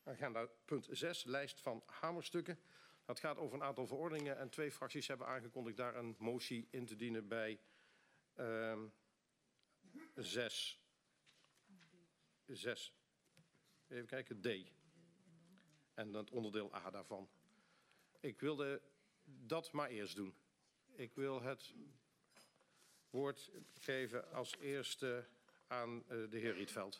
Agenda punt 6, lijst van hamerstukken. Dat gaat over een aantal verordeningen en 2 fracties hebben aangekondigd daar een motie in te dienen bij 6. Even kijken, D. En het onderdeel A daarvan. Ik wilde dat maar eerst doen. Ik wil het woord geven als eerste aan de heer Rietveld.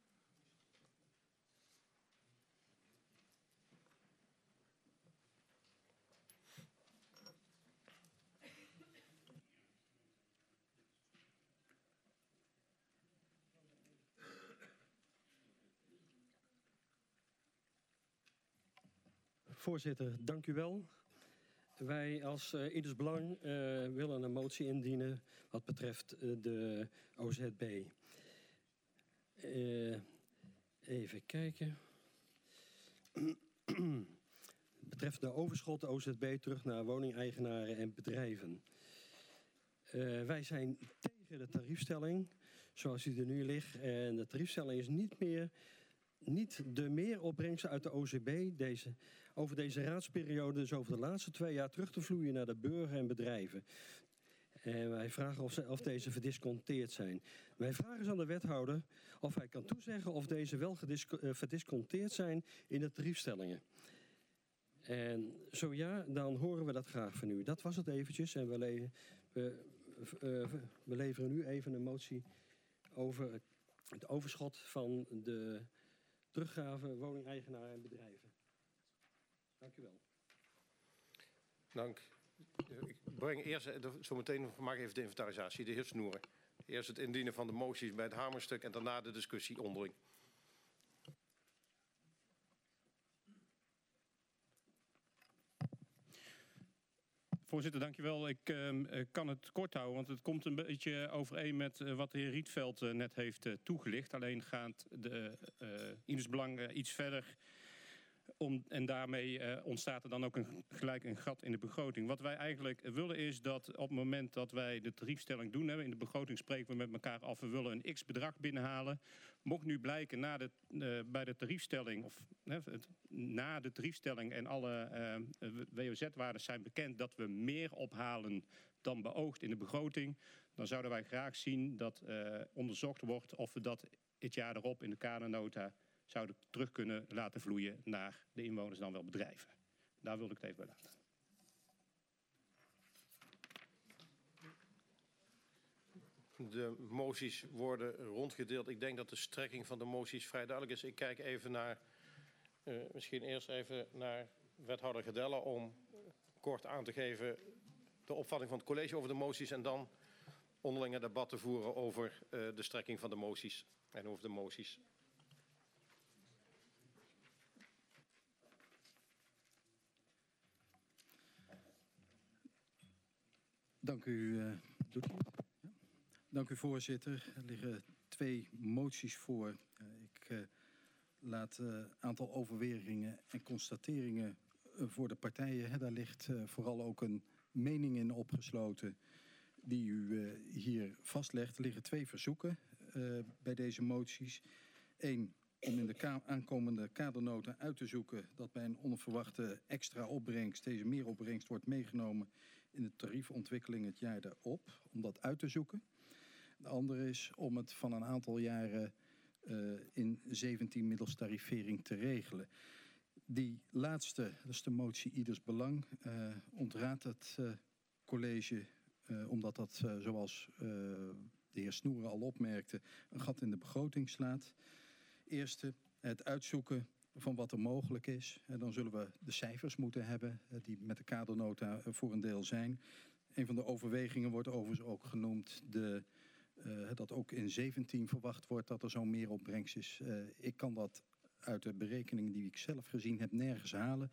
Voorzitter, dank u wel. Wij als Ieders Belang willen een motie indienen wat betreft de OZB. Even kijken. Betreft de overschot OZB terug naar woningeigenaren en bedrijven. Wij zijn tegen de tariefstelling zoals die er nu ligt. En de tariefstelling is niet de meeropbrengsten uit de OZB over deze raadsperiode, dus over de laatste 2 jaar, terug te vloeien naar de burger en bedrijven. En wij vragen of deze verdisconteerd zijn. Wij vragen dus aan de wethouder of hij kan toezeggen of deze wel verdisconteerd zijn in de tariefstellingen. En zo ja, dan horen we dat graag van u. Dat was het eventjes. En we leveren nu even een motie over het overschot van de teruggave woningeigenaren en bedrijven. Dank u wel. Dank. Ik breng eerst, zometeen maak ik even de inventarisatie. De heer Snoeren. Eerst het indienen van de moties bij het hamerstuk en daarna de discussie onderling. Voorzitter, dankjewel. Ik kan het kort houden, want het komt een beetje overeen met wat de heer Rietveld net heeft toegelicht. Alleen gaat de Ieders Belang iets verder. En daarmee ontstaat er dan ook gelijk een gat in de begroting. Wat wij eigenlijk willen is dat op het moment dat wij de tariefstelling doen, in de begroting spreken we met elkaar af, we willen een x-bedrag binnenhalen. Mocht nu blijken bij de tariefstelling, of na de tariefstelling en alle WOZ-waarden zijn bekend dat we meer ophalen dan beoogd in de begroting, dan zouden wij graag zien dat onderzocht wordt of we dat het jaar erop in de kadernota zouden terug kunnen laten vloeien naar de inwoners dan wel bedrijven. Daar wilde ik het even bij laten. De moties worden rondgedeeld. Ik denk dat de strekking van de moties vrij duidelijk is. Ik kijk even naar, misschien eerst even naar wethouder Gedella om kort aan te geven de opvatting van het college over de moties en dan onderling een debat te voeren over de strekking van de moties en over de moties. Dank u, Dank u, voorzitter. Er liggen 2 moties voor. Ik laat een aantal overwegingen en constateringen voor de partijen. Daar ligt vooral ook een mening in opgesloten die u hier vastlegt. Er liggen 2 verzoeken bij deze moties. 1, om in de aankomende kadernota uit te zoeken dat bij een onverwachte extra opbrengst, deze meeropbrengst wordt meegenomen in de tariefontwikkeling het jaar daarop, om dat uit te zoeken. De andere is om het van een aantal jaren in 17 middels tarivering te regelen. Die laatste, dat is de motie Ieders Belang, ontraadt het college, omdat dat, zoals de heer Snoeren al opmerkte, een gat in de begroting slaat. Eerste, het uitzoeken van wat er mogelijk is. En dan zullen we de cijfers moeten hebben die met de kadernota voor een deel zijn. Een van de overwegingen wordt overigens ook genoemd dat ook in 17 verwacht wordt dat er zo'n meeropbrengst is. Ik kan dat uit de berekeningen die ik zelf gezien heb nergens halen.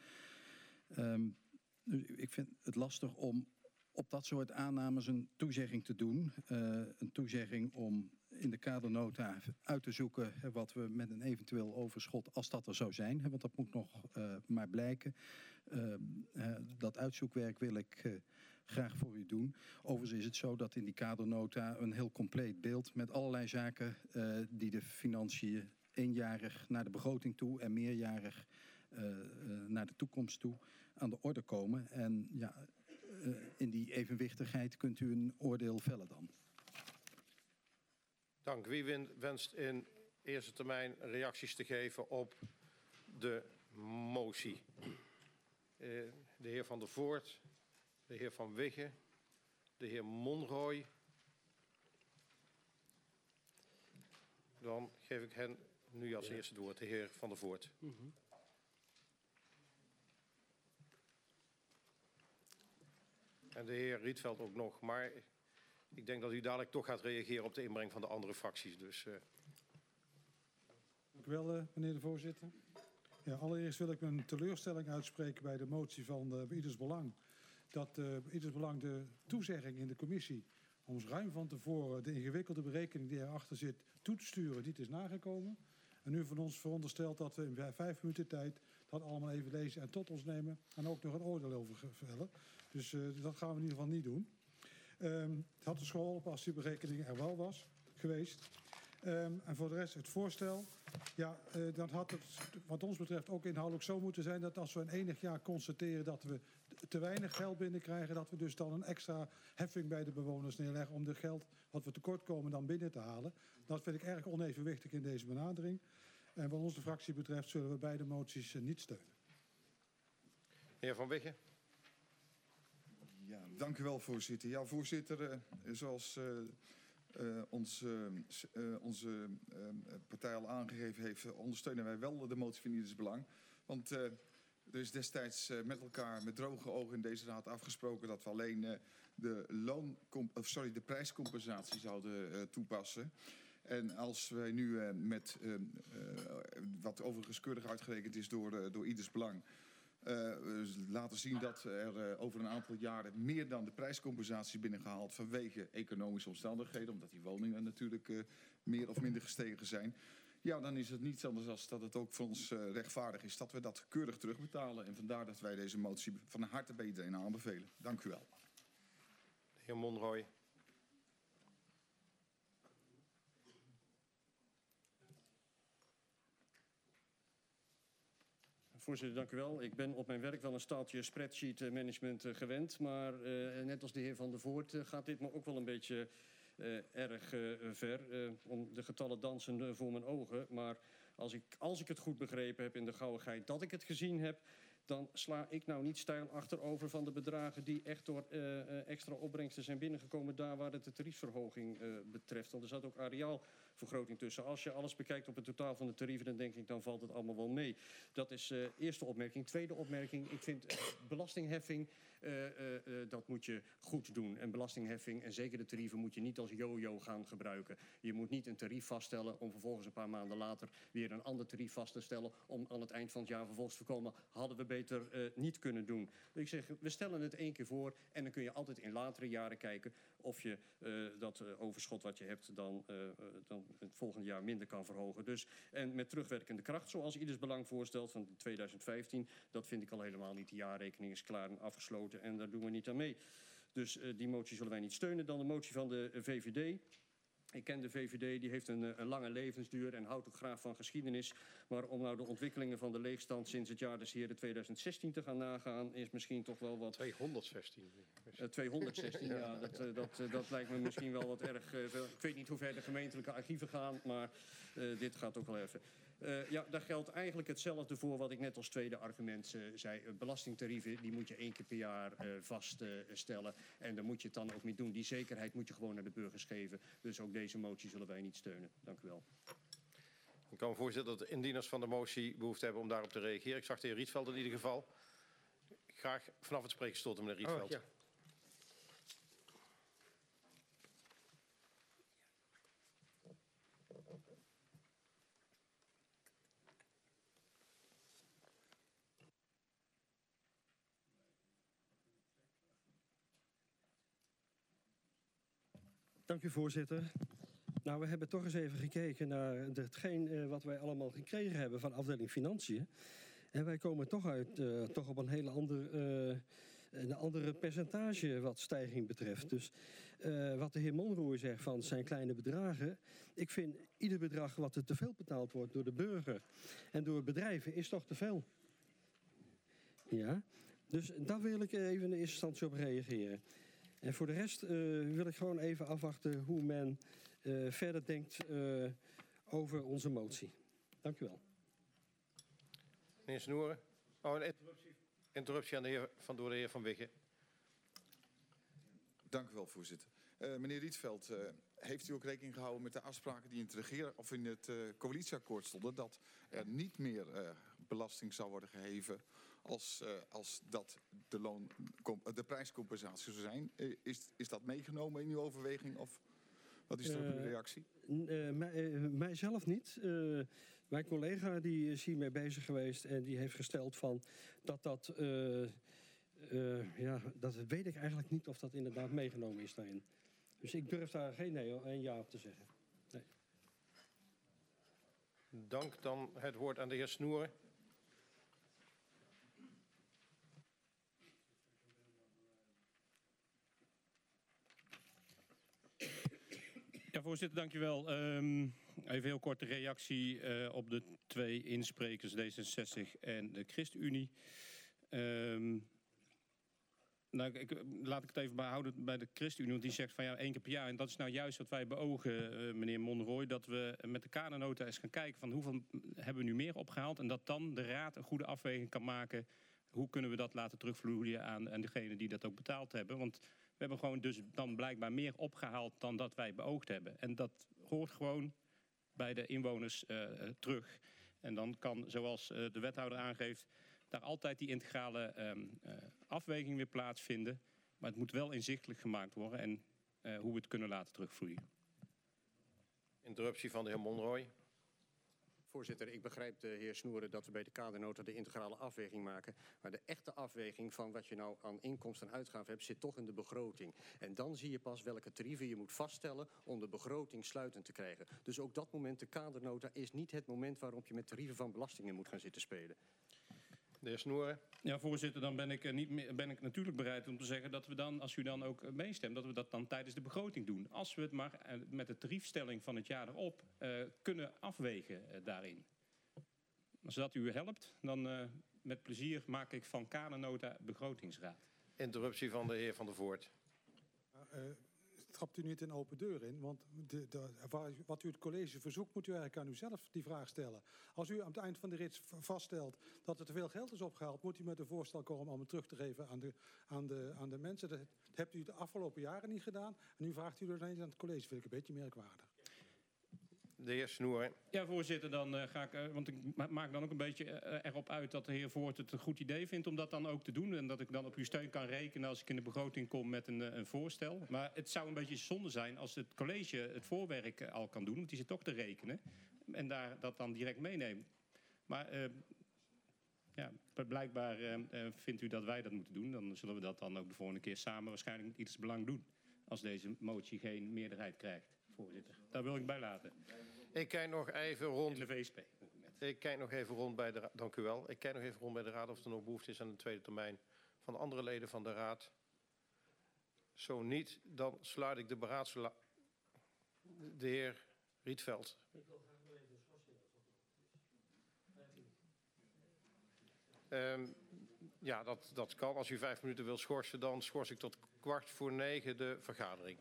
Ik vind het lastig om op dat soort aannames een toezegging te doen. Een toezegging om in de kadernota uit te zoeken wat we met een eventueel overschot, als dat er zou zijn, want dat moet nog maar blijken. Dat uitzoekwerk wil ik graag voor u doen. Overigens is het zo dat in die kadernota een heel compleet beeld met allerlei zaken die de financiën eenjarig naar de begroting toe en meerjarig naar de toekomst toe aan de orde komen. En ja, in die evenwichtigheid kunt u een oordeel vellen dan. Dank. Wie wenst in eerste termijn reacties te geven op de motie? De heer Van der Voort, de heer Van Wigge, de heer Monrooy. Dan geef ik hen nu als eerste het woord, de heer Van der Voort. En de heer Rietveld ook nog, maar ik denk dat u dadelijk toch gaat reageren op de inbreng van de andere fracties. Dus, Dank u wel, meneer de voorzitter. Ja, allereerst wil ik mijn teleurstelling uitspreken bij de motie van Ieders Belang. Dat Ieders Belang de toezegging in de commissie ons ruim van tevoren de ingewikkelde berekening die erachter zit toe te sturen niet is nagekomen. En nu van ons veronderstelt dat we in 5 minuten tijd dat allemaal even lezen en tot ons nemen en ook nog een oordeel over vellen. Dus dat gaan we in ieder geval niet doen. Het had dus geholpen als die berekening er wel was geweest. En voor de rest het voorstel. Ja, dan had het wat ons betreft ook inhoudelijk zo moeten zijn dat als we in enig jaar constateren dat we te weinig geld binnenkrijgen, dat we dus dan een extra heffing bij de bewoners neerleggen om het geld wat we tekort komen dan binnen te halen. Dat vind ik erg onevenwichtig in deze benadering. En wat onze fractie betreft zullen we beide moties niet steunen. heer Van Wigge. Ja, dank u wel, voorzitter. Ja, voorzitter, zoals onze partij al aangegeven heeft, ondersteunen wij wel de motie van Ieders Belang. Want er is destijds met elkaar met droge ogen in deze raad afgesproken dat we alleen de prijscompensatie zouden toepassen. En als wij nu met wat overigens keurig uitgerekend is door Ieders Belang, laten zien dat er over een aantal jaren meer dan de prijscompensatie binnengehaald vanwege economische omstandigheden, omdat die woningen natuurlijk meer of minder gestegen zijn. Ja, dan is het niets anders dan dat het ook voor ons rechtvaardig is dat we dat keurig terugbetalen. En vandaar dat wij deze motie van harte bij iedereen aanbevelen. Dank u wel. De heer Monrooy. Voorzitter, dank u wel. Ik ben op mijn werk wel een staaltje spreadsheet management gewend. Maar net als de heer Van der Voort gaat dit me ook wel een beetje erg ver. Om de getallen dansen voor mijn ogen. Maar als ik het goed begrepen heb in de gauwigheid dat ik het gezien heb, dan sla ik nou niet steil achterover van de bedragen die echt door extra opbrengsten zijn binnengekomen daar waar het de tariefverhoging betreft. Want er zat ook areaalvergroting tussen. Als je alles bekijkt op het totaal van de tarieven, dan denk ik, dan valt het allemaal wel mee. Dat is eerste opmerking. Tweede opmerking, ik vind belastingheffing, dat moet je goed doen. En belastingheffing en zeker de tarieven moet je niet als yo-yo gaan gebruiken. Je moet niet een tarief vaststellen om vervolgens een paar maanden later weer een ander tarief vast te stellen om aan het eind van het jaar vervolgens te voorkomen, hadden we beter niet kunnen doen. Ik zeg, we stellen het 1 keer voor en dan kun je altijd in latere jaren kijken of je dat overschot wat je hebt dan het volgende jaar minder kan verhogen. Dus, en met terugwerkende kracht, zoals Ieders Belang voorstelt van 2015, dat vind ik al helemaal niet. De jaarrekening is klaar en afgesloten en daar doen we niet aan mee. Dus die motie zullen wij niet steunen. Dan de motie van de VVD. Ik ken de VVD, die heeft een lange levensduur en houdt ook graag van geschiedenis. Maar om nou de ontwikkelingen van de leegstand sinds het jaar des heren 2016 te gaan nagaan, is misschien toch wel wat... 216. 216, ja, dat lijkt me misschien wel wat erg veel. Ik weet niet hoe ver de gemeentelijke archieven gaan, maar dit gaat ook wel even. Ja, daar geldt eigenlijk hetzelfde voor wat ik net als tweede argument zei. Belastingtarieven, die moet je 1 keer per jaar vaststellen. En daar moet je het dan ook mee doen. Die zekerheid moet je gewoon naar de burgers geven. Dus ook deze motie zullen wij niet steunen. Dank u wel. Ik kan me voorstellen dat de indieners van de motie behoefte hebben om daarop te reageren. Ik zag de heer Rietveld in ieder geval. Graag vanaf het spreekgestoelte, meneer Rietveld. Oh, ja. Dank u, voorzitter. Nou, we hebben toch eens even gekeken naar hetgeen wat wij allemaal gekregen hebben van afdeling Financiën. En wij komen toch uit toch op een hele andere percentage wat stijging betreft. Dus Wat de heer Monroe zegt van zijn kleine bedragen. Ik vind ieder bedrag wat er te veel betaald wordt door de burger en door bedrijven is toch te veel. Ja, dus daar wil ik even in eerste instantie op reageren. En voor de rest wil ik gewoon even afwachten hoe men verder denkt over onze motie. Dank u wel. Meneer Snoeren. Oh, een interruptie aan door de heer Van Wiggen. Dank u wel, voorzitter. Meneer Rietveld, heeft u ook rekening gehouden met de afspraken die in het coalitieakkoord stonden, dat er niet meer belasting zou worden geheven als dat de prijscompensatie zou zijn? Is dat meegenomen in uw overweging of wat is er uw reactie? Mijzelf niet. Mijn collega die is hiermee bezig geweest en die heeft gesteld van dat weet ik eigenlijk niet of dat inderdaad meegenomen is daarin. Dus ik durf daar geen nee en ja op te zeggen. Nee. Dank. Dan het woord aan de heer Snoeren. Ja, voorzitter, dank u wel. Even heel kort de reactie op de 2 insprekers, D66 en de ChristenUnie. Laat ik het even behouden bij de ChristenUnie, want die zegt van ja, 1 keer per jaar. En dat is nou juist wat wij beogen, meneer Monroy, dat we met de kadernota eens gaan kijken van hoeveel hebben we nu meer opgehaald. En dat dan de Raad een goede afweging kan maken. Hoe kunnen we dat laten terugvloeien aan degenen die dat ook betaald hebben. Want we hebben gewoon dus dan blijkbaar meer opgehaald dan dat wij beoogd hebben. En dat hoort gewoon bij de inwoners terug. En dan kan, zoals de wethouder aangeeft, daar altijd die integrale afweging weer plaatsvinden. Maar het moet wel inzichtelijk gemaakt worden en hoe we het kunnen laten terugvloeien. Interruptie van de heer Monroy. Voorzitter, ik begrijp de heer Snoeren dat we bij de kadernota de integrale afweging maken. Maar de echte afweging van wat je nou aan inkomsten en uitgaven hebt, zit toch in de begroting. En dan zie je pas welke tarieven je moet vaststellen om de begroting sluitend te krijgen. Dus ook dat moment, de kadernota, is niet het moment waarop je met tarieven van belastingen moet gaan zitten spelen. De heer Snoeren. Ja, voorzitter, dan ben ik natuurlijk bereid om te zeggen dat we dan, als u dan ook meestemt, dat we dat dan tijdens de begroting doen. Als we het maar met de tariefstelling van het jaar erop kunnen afwegen daarin. Als dat u helpt, dan met plezier maak ik van kadernota begrotingsraad. Interruptie van de heer Van der Voort. Trapt u niet een open deur in, want wat u het college verzoekt, moet u eigenlijk aan uzelf die vraag stellen. Als u aan het eind van de rit vaststelt dat er te veel geld is opgehaald, moet u met een voorstel komen om het terug te geven aan de mensen. Dat hebt u de afgelopen jaren niet gedaan en nu vraagt u dat ineens aan het college. Vind ik een beetje merkwaardig. De heer Snoeren. Ja, voorzitter, dan ga ik, want ik maak dan ook een beetje erop uit dat de heer Voort het een goed idee vindt om dat dan ook te doen. En dat ik dan op uw steun kan rekenen als ik in de begroting kom met een voorstel. Maar het zou een beetje zonde zijn als het college het voorwerk al kan doen, want die zit toch te rekenen. En dat dan direct meenemen. Maar blijkbaar vindt u dat wij dat moeten doen. Dan zullen we dat dan ook de volgende keer samen waarschijnlijk met iets belang doen. Als deze motie geen meerderheid krijgt, voorzitter. Daar wil ik bij laten. Ik kijk nog even rond. In de VSP. Ik kijk nog even rond bij de Raad. Dank u wel. Ik kijk nog even rond bij de Raad of er nog behoefte is aan een tweede termijn van andere leden van de Raad. Zo niet, dan sluit ik de beraadslaag. De heer Rietveld. Ja, dat kan. Als u 5 minuten wilt schorsen, dan schors ik tot 8:45 de vergadering.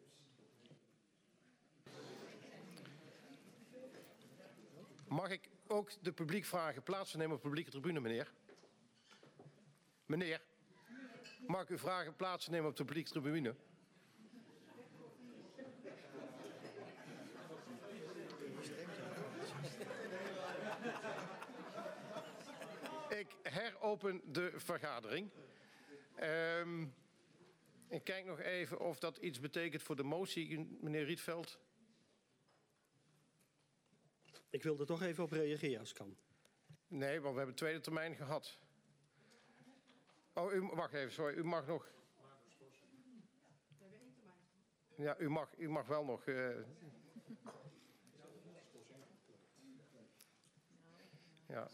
Mag ik ook de publiek vragen plaats te nemen op de publieke tribune, meneer? Meneer, mag ik u vragen plaats te nemen op de publieke tribune? Ik heropen de vergadering. Ik kijk nog even of dat iets betekent voor de motie, meneer Rietveld. Ik wil er toch even op reageren als kan. Nee, want we hebben tweede termijn gehad. Oh, wacht even, sorry. U mag nog. Ja, u mag wel nog. Ja.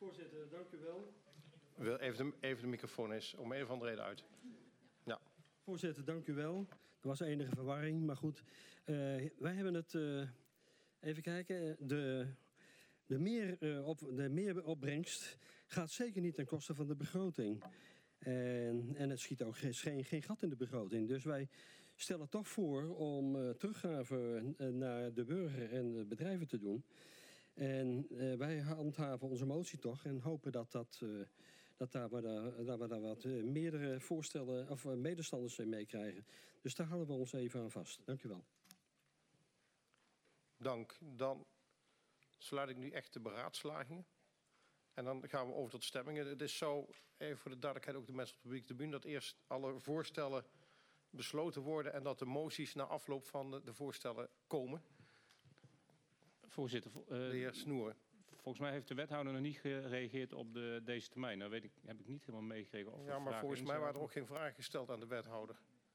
Voorzitter, dank u wel. Even de microfoon eens om een of andere reden uit. Ja. Voorzitter, dank u wel. Er was enige verwarring, maar goed. Wij hebben het, even kijken, de meeropbrengst gaat zeker niet ten koste van de begroting. En het schiet ook geen gat in de begroting. Dus wij stellen toch voor om teruggaven naar de burger en de bedrijven te doen. En wij handhaven onze motie toch en hopen dat we daar wat meerdere voorstellen of medestanders meekrijgen. Dus daar houden we ons even aan vast. Dank u wel. Dank. Dan sluit ik nu echt de beraadslagingen. En dan gaan we over tot stemmingen. Het is zo, even voor de duidelijkheid ook de mensen op de publieke tribune, dat eerst alle voorstellen besloten worden en dat de moties na afloop van de voorstellen komen. Voorzitter, De heer Snoer. volgens mij heeft de wethouder nog niet gereageerd op deze termijn. Nou heb ik niet helemaal meegekregen. Of Ja, maar volgens mij waren er ook geen vragen gesteld aan de wethouder.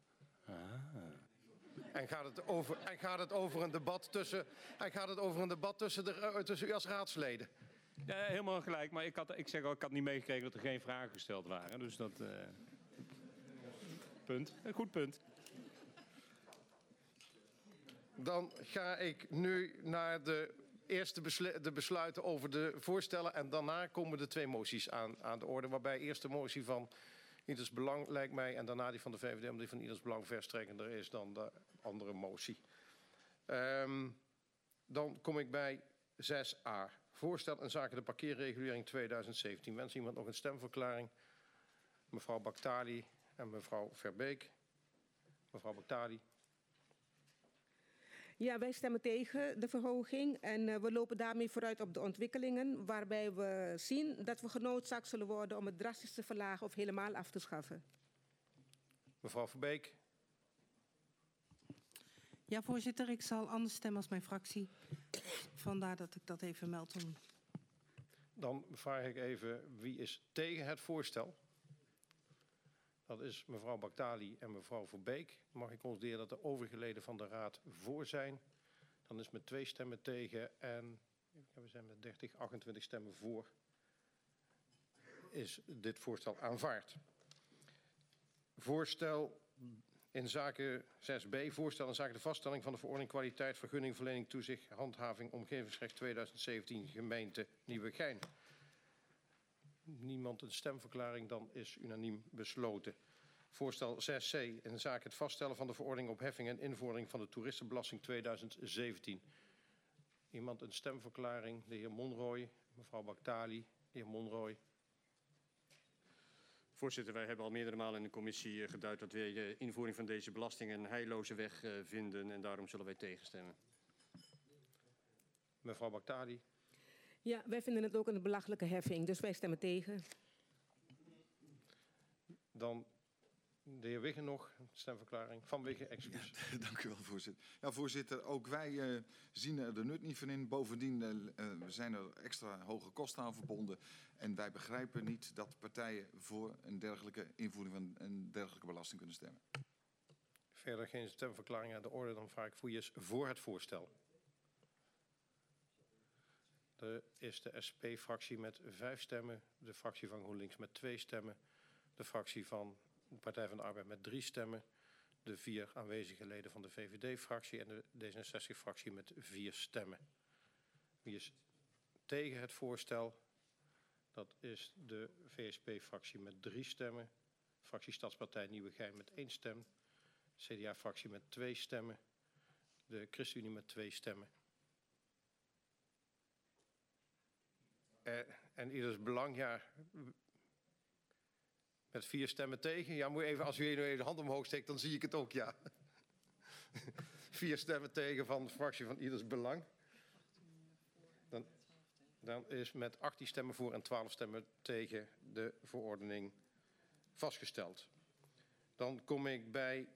En gaat het over een debat tussen u als raadsleden? Ja, helemaal gelijk, maar ik zeg al, ik had niet meegekregen dat er geen vragen gesteld waren. Dus dat... punt. Een goed punt. Dan ga ik nu naar de besluiten over de voorstellen. En daarna komen de twee moties aan de orde. Waarbij eerst de motie van Ieders Belang lijkt mij. En daarna die van de VVD, omdat die van Ieders Belang verstrekkender is dan de andere motie. Dan kom ik bij 6a. Voorstel in zaken de parkeerregulering 2017. Wens iemand nog een stemverklaring? Mevrouw Baktali en mevrouw Verbeek. Mevrouw Baktali. Ja, wij stemmen tegen de verhoging en we lopen daarmee vooruit op de ontwikkelingen waarbij we zien dat we genoodzaakt zullen worden om het drastisch te verlagen of helemaal af te schaffen. Mevrouw Verbeek. Ja, voorzitter, ik zal anders stemmen als mijn fractie. Vandaar dat ik dat even meld. Dan vraag ik even, wie is tegen het voorstel? Dat is mevrouw Baktali en mevrouw Verbeek. Mag ik constateren dat de overige leden van de raad voor zijn? Dan is met 2 stemmen tegen en we zijn met 28 stemmen voor. Is dit voorstel aanvaard? Voorstel in zaken 6b. Voorstel in zaken de vaststelling van de verordening kwaliteit, vergunning, verlening, toezicht, handhaving, omgevingsrecht 2017, gemeente Nieuwegein. Niemand een stemverklaring, dan is unaniem besloten. Voorstel 6c in zaken het vaststellen van de verordening op heffing en invordering van de toeristenbelasting 2017. Iemand een stemverklaring? De heer Monrooy, mevrouw Baktali, de heer Monrooy. Voorzitter, wij hebben al meerdere malen in de commissie geduid dat wij de invoering van deze belasting een heilloze weg vinden en daarom zullen wij tegenstemmen. Mevrouw Baktali. Ja, wij vinden het ook een belachelijke heffing, dus wij stemmen tegen. Dan de heer Wiggen nog, een stemverklaring. Van Wiggen, excuus. Ja, dank u wel, voorzitter. Ja, voorzitter, ook wij zien er de nut niet van in. Bovendien zijn er extra hoge kosten aan verbonden. En wij begrijpen niet dat partijen voor een dergelijke invoering van een dergelijke belasting kunnen stemmen. Verder geen stemverklaring aan de orde, dan vraag ik wie is voor het voorstel. Er is de SP-fractie met 5 stemmen, de fractie van GroenLinks met 2 stemmen, de fractie van de Partij van de Arbeid met 3 stemmen, de 4 aanwezige leden van de VVD-fractie en de D66-fractie met 4 stemmen. Wie is tegen het voorstel? Dat is de VSP-fractie met 3 stemmen, fractie Stadspartij Nieuwegein met 1 stem, CDA-fractie met 2 stemmen, de ChristenUnie met 2 stemmen. En Ieders Belang, ja, met 4 stemmen tegen. Ja, moet even, als u even de hand omhoog steekt, dan zie ik het ook, ja. 4 stemmen tegen van de fractie van Ieders Belang. Dan is met 18 stemmen voor en 12 stemmen tegen de verordening vastgesteld. Dan kom ik bij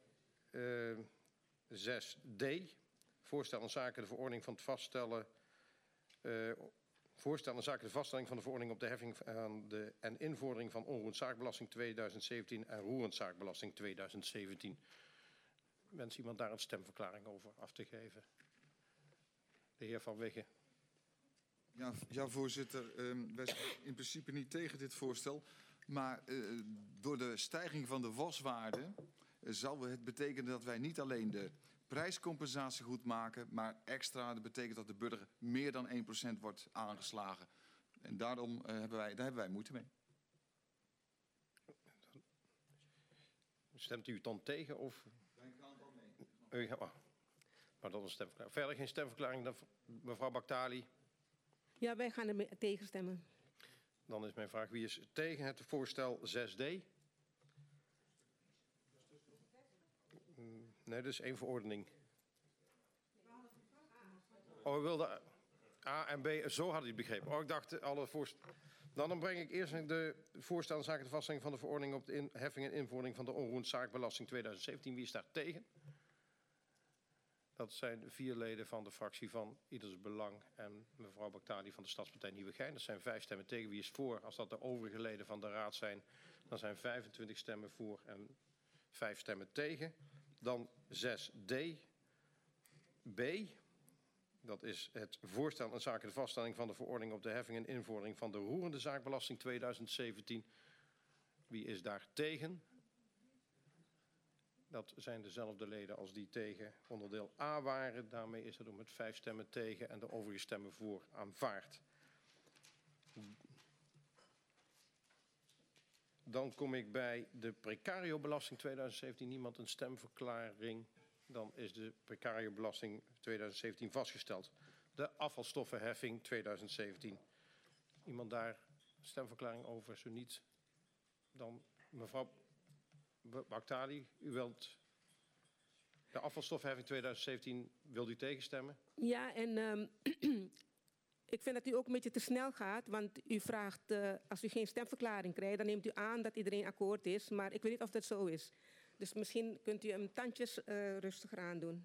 6d. Voorstel in zaken de verordening van het vaststellen... Voorstel in zaken de vaststelling van de verordening op de heffing en invordering van onroerend zaakbelasting 2017 en roerend zaakbelasting 2017. Wens iemand daar een stemverklaring over af te geven? De heer Van Wiggen. Ja, voorzitter. Wij zijn in principe niet tegen dit voorstel. Maar door de stijging van de waswaarde zou het betekenen dat wij niet alleen de prijscompensatie goed maken, maar extra, dat betekent dat de burger meer dan 1% wordt aangeslagen. En daarom hebben wij moeite mee. Stemt u dan tegen? Of? Wij gaan dan mee. Maar dat is een stemverklaring. Verder geen stemverklaring dan mevrouw Baktali. Ja, wij gaan er tegen stemmen. Dan is mijn vraag, wie is tegen het voorstel 6D? Nee, dat is één verordening. Oh, u wilde A en B, zo had u het begrepen. Oh, ik dacht alle voorstellen. Dan breng ik eerst de voorstel in zaken de vaststelling van de verordening op de heffing en invoering van de onroerend zaakbelasting 2017. Wie is daar tegen? Dat zijn 4 leden van de fractie van Ieders Belang en mevrouw Baktali van de Stadspartij Nieuwegein. Dat zijn 5 stemmen tegen. Wie is voor? Als dat de overige leden van de raad zijn, dan zijn 25 stemmen voor en 5 stemmen tegen. Dan 6D. B. Dat is het voorstel in zaken de vaststelling van de verordening op de heffing en invoering van de roerende zaakbelasting 2017. Wie is daar tegen? Dat zijn dezelfde leden als die tegen onderdeel A waren. Daarmee is het om met 5 stemmen tegen en de overige stemmen voor aanvaard. Dan kom ik bij de precariobelasting 2017. Niemand een stemverklaring. Dan is de precariobelasting 2017 vastgesteld. De afvalstoffenheffing 2017. Iemand daar stemverklaring over? Zo niet, dan mevrouw Baktali, u wilt de afvalstoffenheffing 2017, wilt u tegenstemmen? Ja, en ik vind dat u ook een beetje te snel gaat, want u vraagt, als u geen stemverklaring krijgt, dan neemt u aan dat iedereen akkoord is, maar ik weet niet of dat zo is. Dus misschien kunt u hem tandjes rustiger aandoen.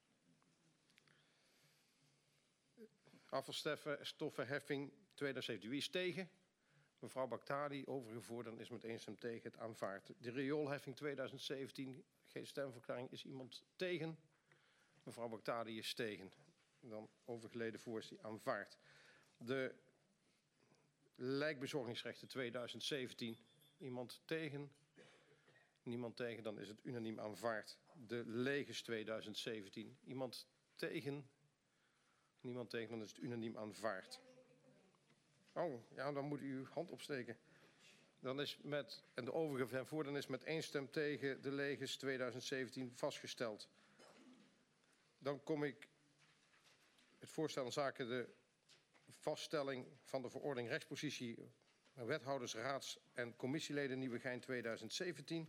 Afvalstoffenheffing 2017, wie is tegen? Mevrouw Baktali, overige dan is met 1 stem tegen het aanvaard. De rioolheffing 2017, geen stemverklaring. Is iemand tegen? Mevrouw Baktali is tegen. Dan overgeleden voor is die aanvaard. De lijkbezorgingsrechten 2017, iemand tegen? Niemand tegen, dan is het unaniem aanvaard. De leges 2017, iemand tegen? Niemand tegen, dan is het unaniem aanvaard. Oh, ja, dan moet u uw hand opsteken. Dan is en de overige van voor, dan is met 1 stem tegen de leges 2017 vastgesteld. Dan kom ik het voorstel in zaken de vaststelling van de verordening rechtspositie wethouders, raads- en commissieleden Nieuwegein 2017.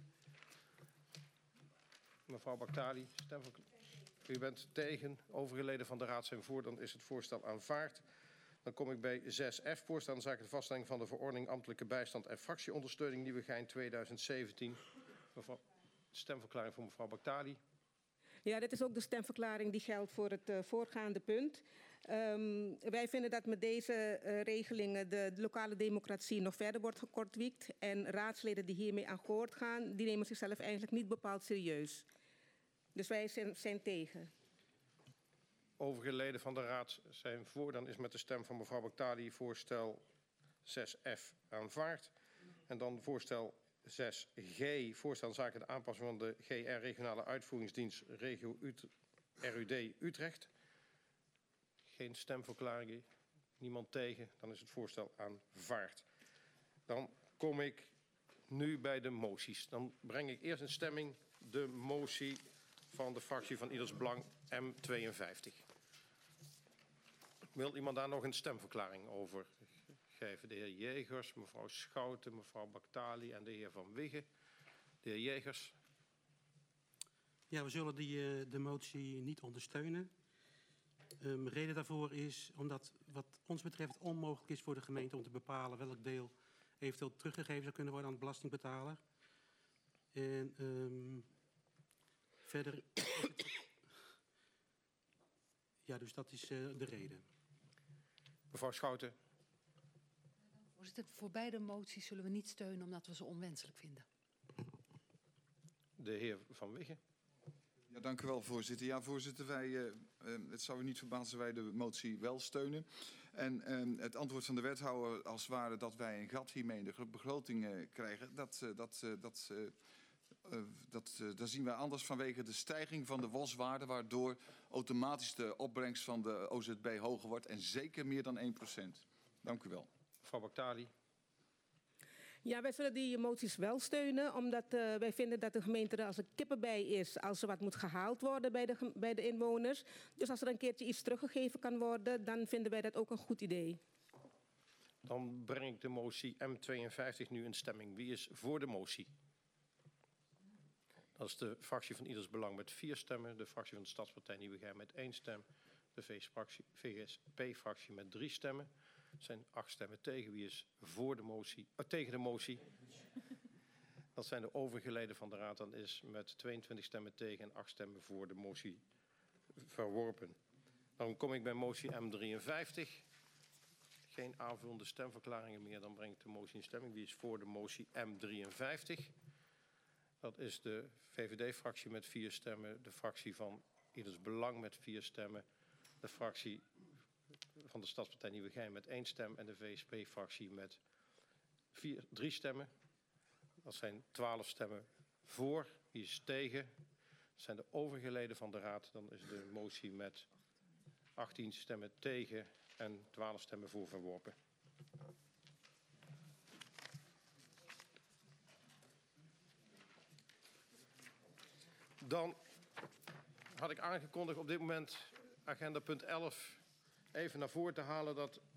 Mevrouw Baktali, u bent tegen. Overige leden van de raad zijn voor, dan is het voorstel aanvaard. Dan kom ik bij 6F, voorstel in zaken de vaststelling van de verordening ambtelijke bijstand en fractieondersteuning Nieuwegein 2017. Stemverklaring voor mevrouw Baktali. Ja, dit is ook de stemverklaring die geldt voor het voorgaande punt. Wij vinden dat met deze regelingen de lokale democratie nog verder wordt gekortwiekt. En raadsleden die hiermee akkoord gaan, die nemen zichzelf eigenlijk niet bepaald serieus. Dus wij zijn tegen. Overige leden van de raad zijn voor. Dan is met de stem van mevrouw Baktali voorstel 6F aanvaard. En dan voorstel 6G, voorstel in zaken de aanpassing van de GR regionale uitvoeringsdienst regio RUD Utrecht. Geen stemverklaringen, niemand tegen. Dan is het voorstel aanvaard. Dan kom ik nu bij de moties. Dan breng ik eerst in stemming de motie van de fractie van Ieders Belang M52. Wil iemand daar nog een stemverklaring over geven? De heer Jegers, mevrouw Schouten, mevrouw Baktali en de heer Van Wiggen. De heer Jegers. Ja, we zullen de motie niet ondersteunen. Reden daarvoor is omdat wat ons betreft onmogelijk is voor de gemeente om te bepalen welk deel eventueel teruggegeven zou kunnen worden aan de belastingbetaler. En verder... Ja, dus dat is de reden. Mevrouw Schouten. Voorzitter, voor beide moties zullen we niet steunen omdat we ze onwenselijk vinden. De heer Van Wiggen. Ja, dank u wel, voorzitter. Ja, voorzitter, het zou u niet verbazen wij de motie wel steunen. En het antwoord van de wethouder als het ware dat wij een gat hiermee in de begroting krijgen, dat zien wij anders vanwege de stijging van de WOS-waarde, waardoor automatisch de opbrengst van de OZB hoger wordt en zeker meer dan 1%. Dank u wel. Mevrouw Baktali. Ja, wij zullen die moties wel steunen, omdat wij vinden dat de gemeente er als een kippenbij is als er wat moet gehaald worden bij de inwoners. Dus als er een keertje iets teruggegeven kan worden, dan vinden wij dat ook een goed idee. Dan breng ik de motie M52 nu in stemming. Wie is voor de motie? Dat is de fractie van Ieders Belang met 4 stemmen, de fractie van de Stadspartij Nieuwegein met 1 stem, de VSP-fractie met 3 stemmen. Er zijn 8 stemmen tegen. Wie is voor de motie? Tegen de motie? Dat zijn de overige leden van de Raad. Dan is met 22 stemmen tegen en 8 stemmen voor de motie verworpen. Dan kom ik bij motie M53. Geen aanvullende stemverklaringen meer. Dan breng ik de motie in stemming. Wie is voor de motie M53? Dat is de VVD-fractie met 4 stemmen. De fractie van Ieders Belang met 4 stemmen. De fractie van de Stadspartij Nieuwegein met 1 stem en de VSP-fractie met 3 stemmen. Dat zijn 12 stemmen voor. Wie is tegen? Dat zijn de overige leden van de Raad. Dan is de motie met 18 stemmen tegen en 12 stemmen voor verworpen. Dan had ik aangekondigd op dit moment agenda punt 11 even naar voren te halen dat